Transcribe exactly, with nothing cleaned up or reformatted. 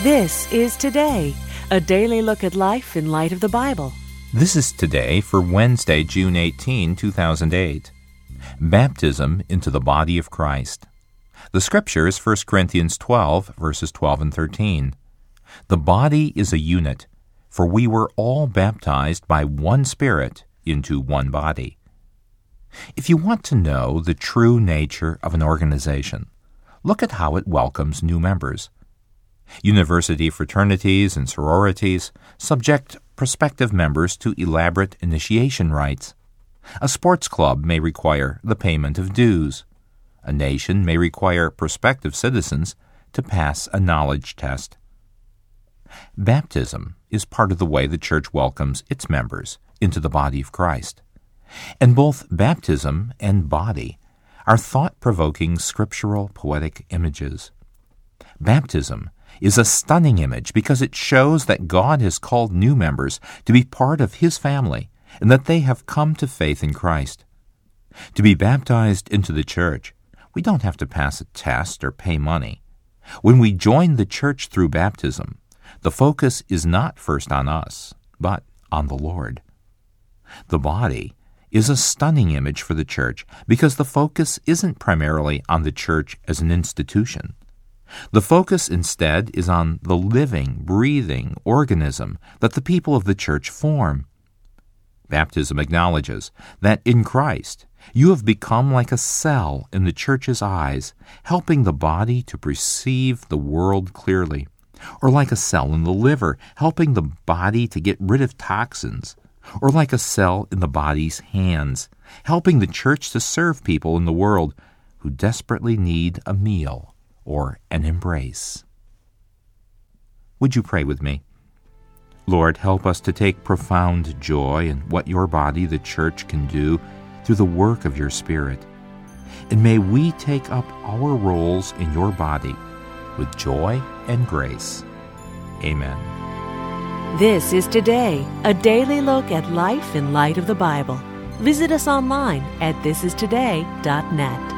This is Today, a daily look at life in light of the Bible. This is Today for Wednesday, June eighteenth, two thousand eight. Baptism into the body of Christ. The scripture is First Corinthians twelve, verses twelve and thirteen. The body is a unit, for we were all baptized by one Spirit into one body. If you want to know the true nature of an organization, look at how it welcomes new members. University fraternities and sororities subject prospective members to elaborate initiation rites. A sports club may require the payment of dues. A nation may require prospective citizens to pass a knowledge test. Baptism is part of the way the church welcomes its members into the body of Christ. And both baptism and body are thought-provoking scriptural poetic images. Baptism is a stunning image because it shows that God has called new members to be part of His family and that they have come to faith in Christ. To be baptized into the church, we don't have to pass a test or pay money. When we join the church through baptism, the focus is not first on us, but on the Lord. The body is a stunning image for the church because the focus isn't primarily on the church as an institution. The focus instead is on the living, breathing organism that the people of the church form. Baptism acknowledges that in Christ you have become like a cell in the church's eyes, helping the body to perceive the world clearly, or like a cell in the liver, helping the body to get rid of toxins, or like a cell in the body's hands, helping the church to serve people in the world who desperately need a meal or an embrace. Would you pray with me? Lord, help us to take profound joy in what your body, the church, can do through the work of your Spirit. And may we take up our roles in your body with joy and grace. Amen. This is Today, a daily look at life in light of the Bible. Visit us online at this is today dot net.